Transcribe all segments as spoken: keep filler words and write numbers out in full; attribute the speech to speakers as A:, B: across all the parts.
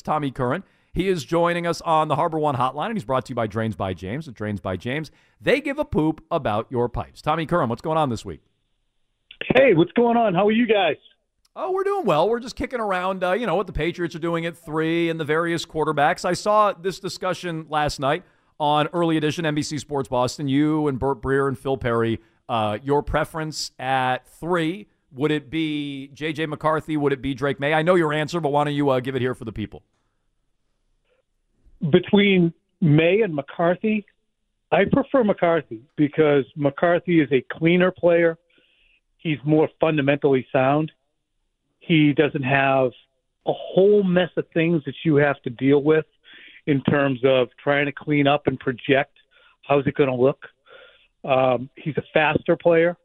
A: Tommy Curran. He is joining us on the Harbor One Hotline, and he's brought to you by Drains by James. At Drains by James, they give a poop about your pipes. Tommy Curran, what's going on this week?
B: Hey, what's going on? How are you guys?
A: Oh, we're doing well. We're just kicking around, uh, you know, what the Patriots are doing at three and the various quarterbacks. I saw this discussion last night on Early Edition, N B C Sports Boston. You and Burt Breer and Phil Perry, uh, your preference at three. Would it be J J. McCarthy? Would it be Drake May? I know your answer, but why don't you uh, give it here for the people?
B: Between May and McCarthy, I prefer McCarthy because McCarthy is a cleaner player. He's more fundamentally sound. He doesn't have a whole mess of things that you have to deal with in terms of trying to clean up and project how's it going to look. Um, he's a faster player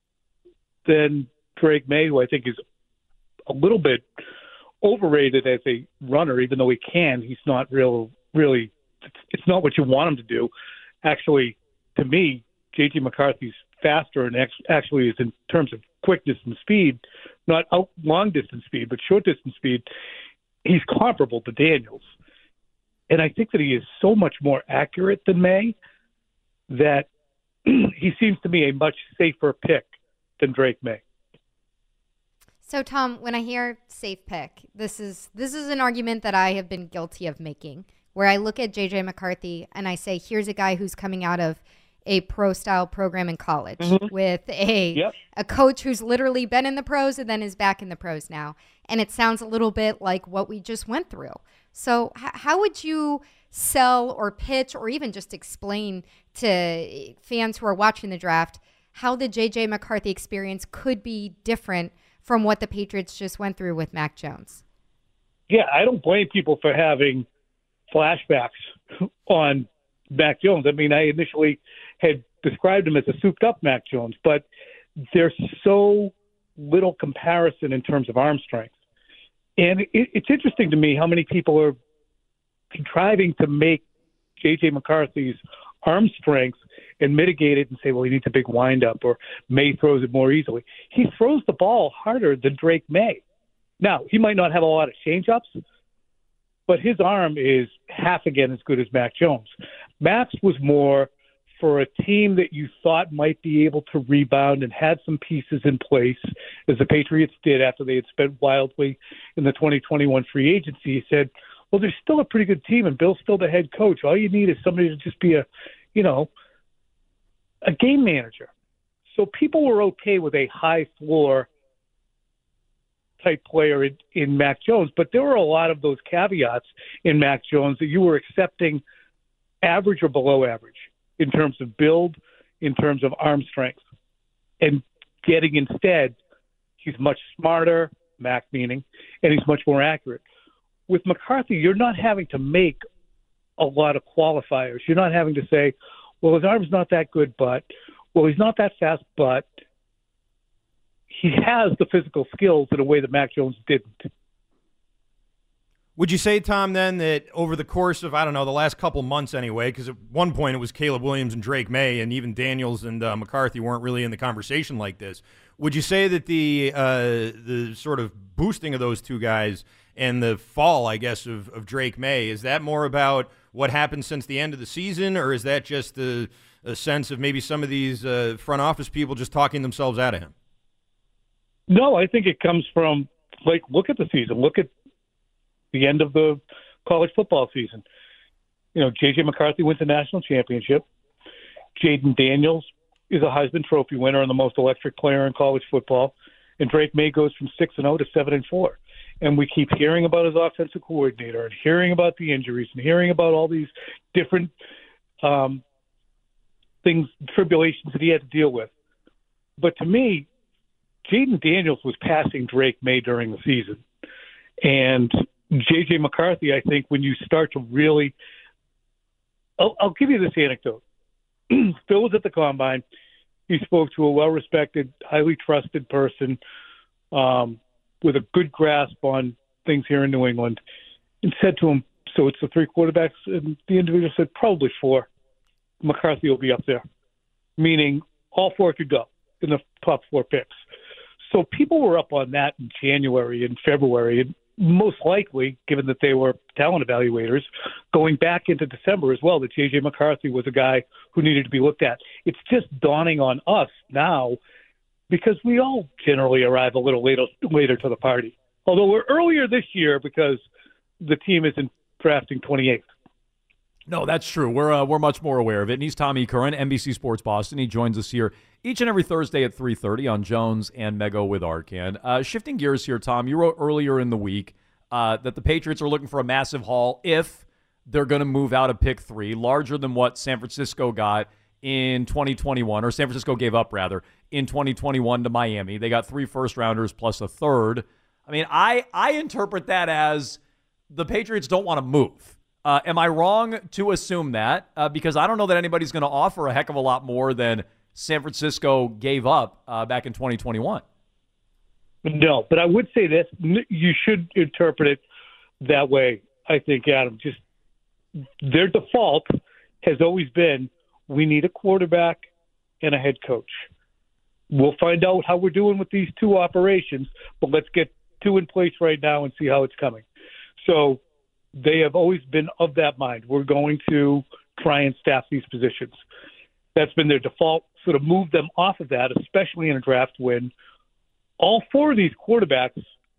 B: than Drake May, who I think is a little bit overrated as a runner, even though he can. He's not real, really, it's not what you want him to do. Actually, to me, J J. McCarthy's faster and actually is in terms of quickness and speed, not out long distance speed, but short distance speed. He's comparable to Daniels. And I think that he is so much more accurate than May that he seems to me a much safer pick than Drake May.
C: So, Tom, when I hear safe pick, this is this is an argument that I have been guilty of making, where I look at J J. McCarthy and I say, here's a guy who's coming out of a pro-style program in college mm-hmm. with a yep. a coach who's literally been in the pros and then is back in the pros now. And it sounds a little bit like what we just went through. So h- how would you sell or pitch or even just explain to fans who are watching the draft how the J J. McCarthy experience could be different from what the Patriots just went through with Mac Jones?
B: Yeah, I don't blame people for having flashbacks on Mac Jones. I mean, I initially had described him as a souped-up Mac Jones, but there's so little comparison in terms of arm strength. And it, it's interesting to me how many people are contriving to make J J. McCarthy's arm strength and mitigate it and say, well, he needs a big windup, or May throws it more easily. He throws the ball harder than Drake May. Now, he might not have a lot of change-ups, but his arm is half again as good as Mac Jones. Max was more for a team that you thought might be able to rebound and had some pieces in place, as the Patriots did after they had spent wildly in the twenty twenty-one free agency. He said, well, there's still a pretty good team, and Bill's still the head coach. All you need is somebody to just be a, you know, a game manager. So people were okay with a high floor type player in, in Mac Jones, but there were a lot of those caveats in Mac Jones that you were accepting average or below average in terms of build, in terms of arm strength, and getting instead, he's much smarter, Mac meaning, and he's much more accurate. With McCarthy, you're not having to make a lot of qualifiers. You're not having to say, well, his arm's not that good, but, well, he's not that fast, but he has the physical skills in a way that Mac Jones didn't.
D: Would you say, Tom, then, that over the course of, I don't know, the last couple months anyway, because at one point it was Caleb Williams and Drake May, and even Daniels and uh, McCarthy weren't really in the conversation like this. Would you say that the uh, the sort of boosting of those two guys and the fall, I guess, of, of Drake May, is that more about what happened since the end of the season, or is that just a, a sense of maybe some of these uh, front office people just talking themselves out of him?
B: No, I think it comes from, like, look at the season. Look at the end of the college football season. You know, J J. McCarthy wins the national championship. Jaden Daniels is a Heisman Trophy winner and the most electric player in college football. And Drake May goes from six and oh to seven and four. And we keep hearing about his offensive coordinator and hearing about the injuries and hearing about all these different um, things, tribulations that he had to deal with. But to me, Jaden Daniels was passing Drake May during the season. And J J. McCarthy, I think, when you start to really I'll, I'll give you this anecdote. Phil was at the Combine. He spoke to a well-respected, highly trusted person um, with a good grasp on things here in New England, and said to him, so it's the three quarterbacks? And the individual said, probably four. McCarthy will be up there, meaning all four could go in the top four picks. So people were up on that in January and February, and most likely, given that they were talent evaluators, going back into December as well, that J J. McCarthy was a guy who needed to be looked at. It's just dawning on us now because we all generally arrive a little later, later to the party. Although we're earlier this year because the team isn't drafting twenty-eighth.
A: No, that's true. We're uh, we're much more aware of it. And he's Tommy Curran, N B C Sports Boston. He joins us here each and every Thursday at three thirty on Jones and Mego with Arcand. Uh, shifting gears here, Tom, you wrote earlier in the week uh, that the Patriots are looking for a massive haul if they're going to move out of pick three, larger than what San Francisco got in twenty twenty-one, or San Francisco gave up, rather, in twenty twenty-one to Miami. They got three first-rounders plus a third. I mean, I, I interpret that as the Patriots don't want to move. Uh, am I wrong to assume that? Uh, because I don't know that anybody's going to offer a heck of a lot more than San Francisco gave up uh, back in twenty twenty-one.
B: No, but I would say this. You should interpret it that way, I think, Adam. Just their default has always been, we need a quarterback and a head coach. We'll find out how we're doing with these two operations, but let's get two in place right now and see how it's coming. So they have always been of that mind. We're going to try and staff these positions. That's been their default, sort of move them off of that, especially in a draft when all four of these quarterbacks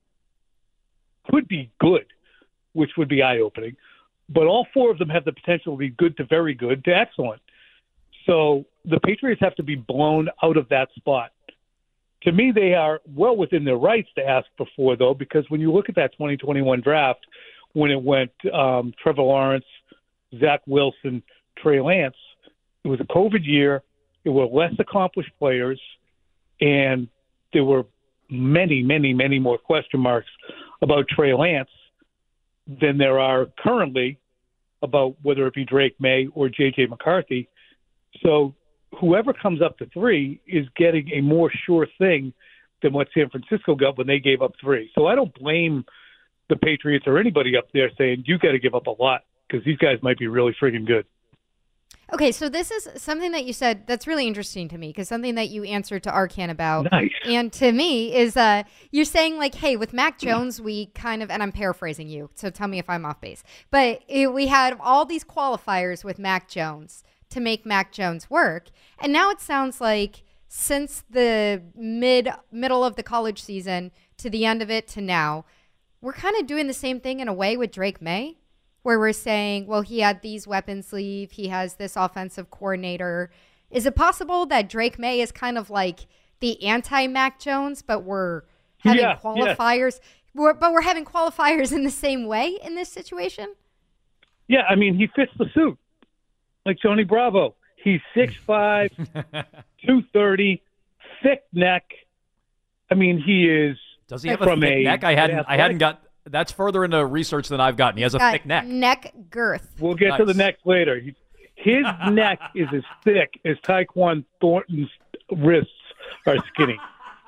B: could be good, which would be eye-opening, but all four of them have the potential to be good to very good to excellent. So the Patriots have to be blown out of that spot. To me, they are well within their rights to ask for four, though, because when you look at that twenty twenty-one draft, when it went um, Trevor Lawrence, Zach Wilson, Trey Lance, it was a COVID year. There were less accomplished players, and there were many, many, many more question marks about Trey Lance than there are currently about whether it be Drake May or J J. McCarthy. So whoever comes up to three is getting a more sure thing than what San Francisco got when they gave up three. So I don't blame the Patriots or anybody up there saying, you got to give up a lot because these guys might be really friggin' good.
C: Okay, so this is something that you said that's really interesting to me because something that you answered to Arcand about.
B: Nice.
C: And to me is uh, you're saying like, hey, with Mac Jones, we kind of, and I'm paraphrasing you, so tell me if I'm off base, but it, we had all these qualifiers with Mac Jones to make Mac Jones work. And now it sounds like since the mid middle of the college season to the end of it to now, we're kind of doing the same thing in a way with Drake May, where we're saying, well, he had these weapons leave. He has this offensive coordinator. Is it possible that Drake May is kind of like the anti-Mac Jones, but we're having
B: yeah,
C: qualifiers,
B: yeah.
C: We're, but we're having qualifiers in the same way in this situation?
B: Yeah, I mean, he fits the suit. Like Tony Bravo. He's six five, two thirty, thick neck. I mean, he is.
A: Does he have a thick
B: a,
A: neck? I hadn't. I hadn't got. That's further into research than I've gotten. He has a
C: Got
A: thick neck.
C: Neck girth.
B: We'll get
A: Nice.
B: to the neck later. He, his neck is as thick as Tyquan Thornton's wrists are skinny.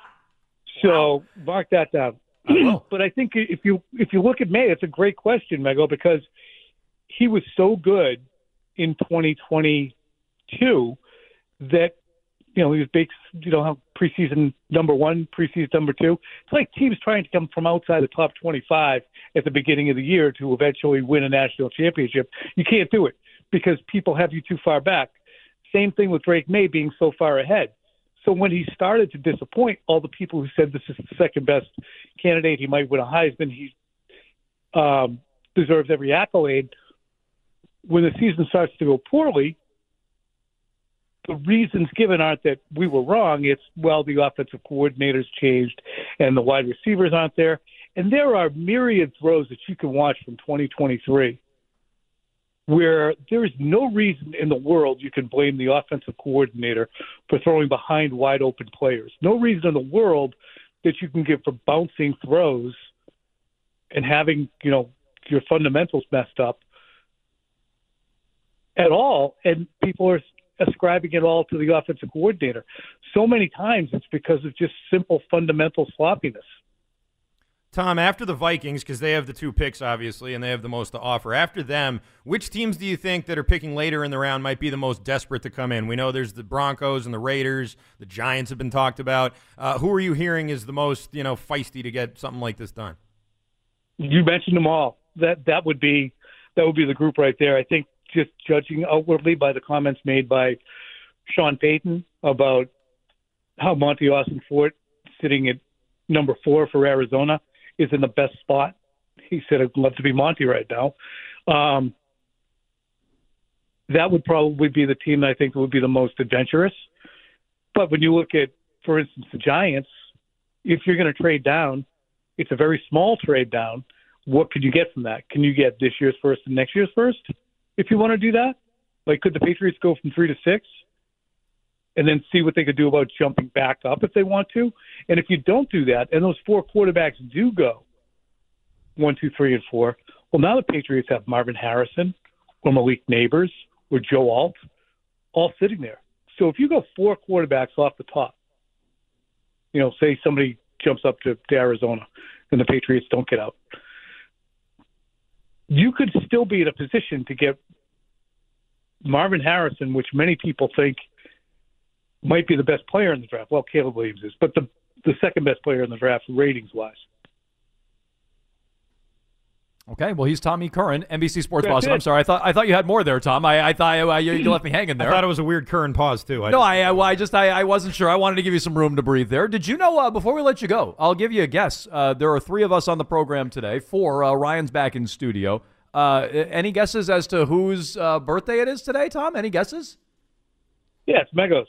B: So mark that down.
A: I will.
B: But I think if you if you look at May, it's a great question, Mego, because he was so good in twenty twenty-two that, you know, he was big, you know, how preseason number one, preseason number two. It's like teams trying to come from outside the top twenty-five at the beginning of the year to eventually win a national championship. You can't do it because people have you too far back. Same thing with Drake May being so far ahead. So when he started to disappoint all the people who said this is the second best candidate, he might win a Heisman, he um, deserves every accolade. When the season starts to go poorly, the reasons given aren't that we were wrong. It's, well, the offensive coordinators changed and the wide receivers aren't there. And there are myriad throws that you can watch from twenty twenty-three where there is no reason in the world you can blame the offensive coordinator for throwing behind wide open players. No reason in the world that you can give for bouncing throws and having, you know, your fundamentals messed up at all. And people are ascribing it all to the offensive coordinator. So many times it's because of just simple fundamental sloppiness.
D: Tom, after the Vikings, because they have the two picks, obviously, and they have the most to offer, after them, which teams do you think that are picking later in the round might be the most desperate to come in? We know there's the Broncos and the Raiders. The Giants have been talked about. Uh, who are you hearing is the most, you know, feisty to get something like this done?
B: You mentioned them all. That that would be that would be the group right there. I think just judging outwardly by the comments made by Sean Payton about how Monty Austin Fort, sitting at number four for Arizona, is in the best spot. He said, "I'd love to be Monty right now." Um, that would probably be the team that I think would be the most adventurous. But when you look at, for instance, the Giants, if you're going to trade down, it's a very small trade down. What could you get from that? Can you get this year's first and next year's first if you want to do that? Like, could the Patriots go from three to six and then see what they could do about jumping back up if they want to? And if you don't do that, and those four quarterbacks do go one, two, three, and four, well, now the Patriots have Marvin Harrison or Malik Neighbors or Joe Alt all sitting there. So if you go four quarterbacks off the top, you know, say somebody jumps up to, to Arizona and the Patriots don't get out, you could still be in a position to get Marvin Harrison, which many people think might be the best player in the draft. Well, Caleb Williams is, but the, the second best player in the draft ratings-wise.
A: Okay, well, he's Tommy Curran, N B C Sports
B: That's
A: Boston.
B: it.
A: I'm sorry, I thought I thought you had more there, Tom. I, I thought uh, you, you left me hanging there.
D: I thought it was a weird Curran pause, too. I
A: No, I, I, well, I just I, I wasn't sure. I wanted to give you some room to breathe there. Did you know, uh, before we let you go, I'll give you a guess. Uh, there are three of us on the program today. Four. Uh, Ryan's back in studio. Uh, any guesses as to whose uh, birthday it is today, Tom? Any guesses?
B: Yeah, it's Megos.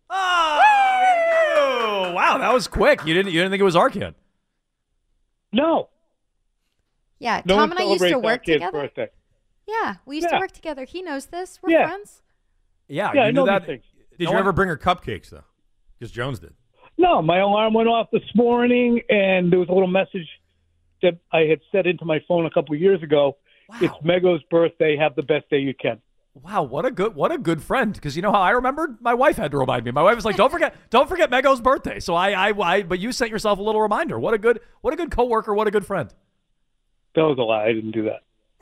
A: Oh, wow, that was quick. You didn't you didn't think it was our kid?
B: No.
C: Yeah,
B: No
C: Tom
B: one
C: and I used to
B: celebrates our
C: work
B: kid's
C: together.
B: birthday.
C: Yeah, we used to
B: Yeah.
C: work together. He knows this. We're
B: Yeah.
C: friends.
A: Yeah,
B: Yeah,
A: you
B: I
A: knew
B: know
A: that.
B: these things.
D: Did
A: No
D: you
A: one-
D: ever bring her cupcakes, though? Because Jones did.
B: No, my alarm went off this morning, and there was a little message that I had set into my phone a couple of years ago.
A: Wow.
B: It's Mego's birthday. Have the best day you can.
A: Wow, what a good what a good friend. Because you know how I remembered? My wife had to remind me. My wife was like, "Don't forget, don't forget Mego's birthday." So I, I, I, but you sent yourself a little reminder. What a good, what a good coworker. What a good friend.
B: That was a lie. I didn't do that.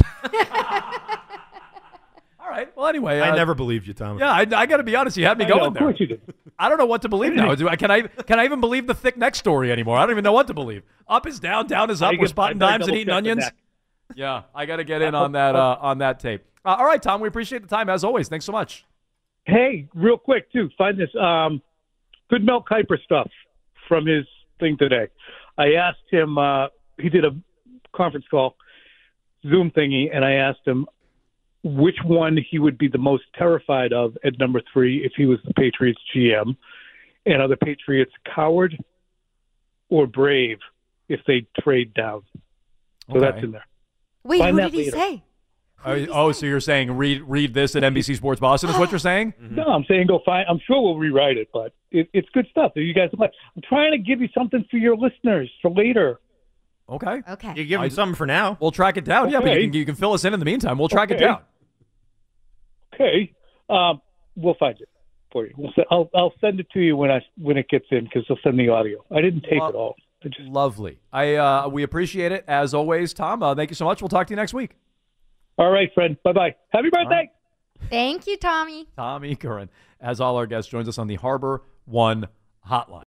A: All right. Well, anyway,
D: I
A: uh,
D: never believed you, Tom.
A: Yeah, I, I got to be honest. You had me
B: I know,
A: going
B: of
A: there.
B: course you did.
A: I don't know what to believe now. Do I, can I can I even believe the thick neck story anymore? I don't even know what to believe. Up is down, down is up.
B: I
A: We're
B: get-
A: spotting
B: I better
A: dimes and eating
B: double-check the
A: onions.
B: neck.
A: Yeah, I got to get in on that uh, on that tape. Uh, all right, Tom. We appreciate the time as always. Thanks so much.
B: Hey, real quick, too, find this um, good Mel Kiper stuff from his thing today. I asked him, uh, he did a conference call, Zoom thingy, and I asked him which one he would be the most terrified of at number three if he was the Patriots G M. And are the Patriots coward or brave if they trade down? So
A: Okay.
B: that's in there.
C: Wait,
B: Find
C: who
B: that
C: did he
B: later.
C: say? Who
A: Oh,
C: did he
A: oh,
C: say?
A: so you're saying read read this at N B C Sports Boston is what you're saying?
B: No, I'm saying go find. I'm sure we'll rewrite it, but it, it's good stuff. You guys, I'm trying to give you something for your listeners for later.
A: Okay.
C: Okay.
D: You give him
A: I-
D: something for now.
A: We'll track it down. Yeah, but you
B: Okay.
A: can you can fill us in in the meantime. We'll track it
B: Okay.
A: down.
B: Okay, um, we'll find it for you. We'll se- I'll I'll send it to you when I when it gets in because they'll send the audio. I didn't tape
A: Well-
B: it all. I just
A: Lovely. I uh, we appreciate it as always, Tom. Uh, thank you so much. We'll talk to you next week.
B: all right, friend. Bye bye. Happy birthday.
C: Thank you, Tommy.
A: Tommy Curran, as all our guests, joins us on the Harbor One Hotline.